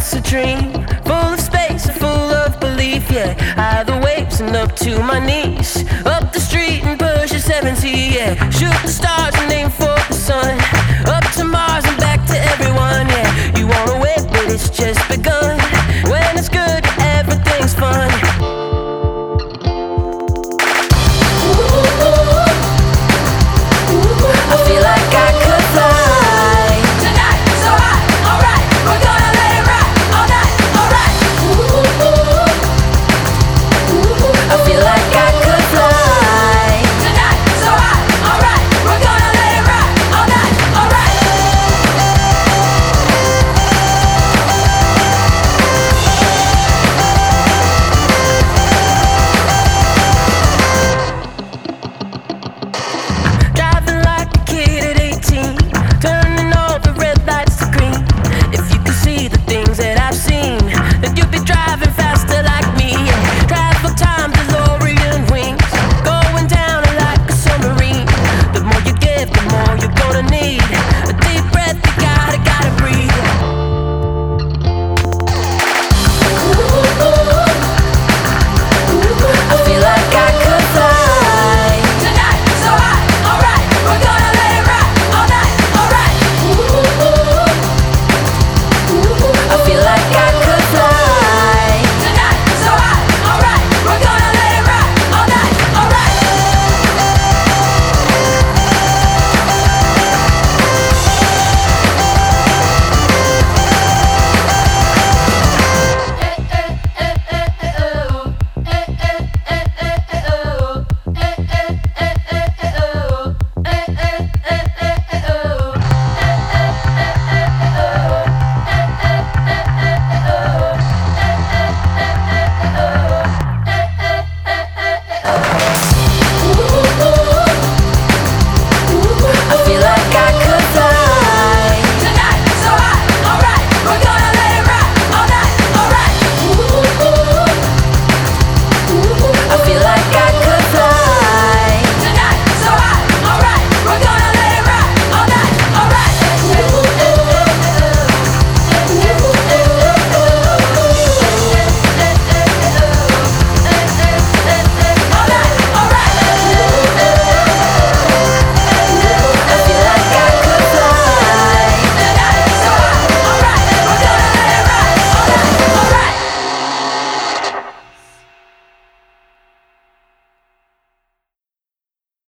it's a dream, full of space and full of belief, yeah. High the waves and up to my knees, up the street and push a 70, yeah. Shoot the stars and aim for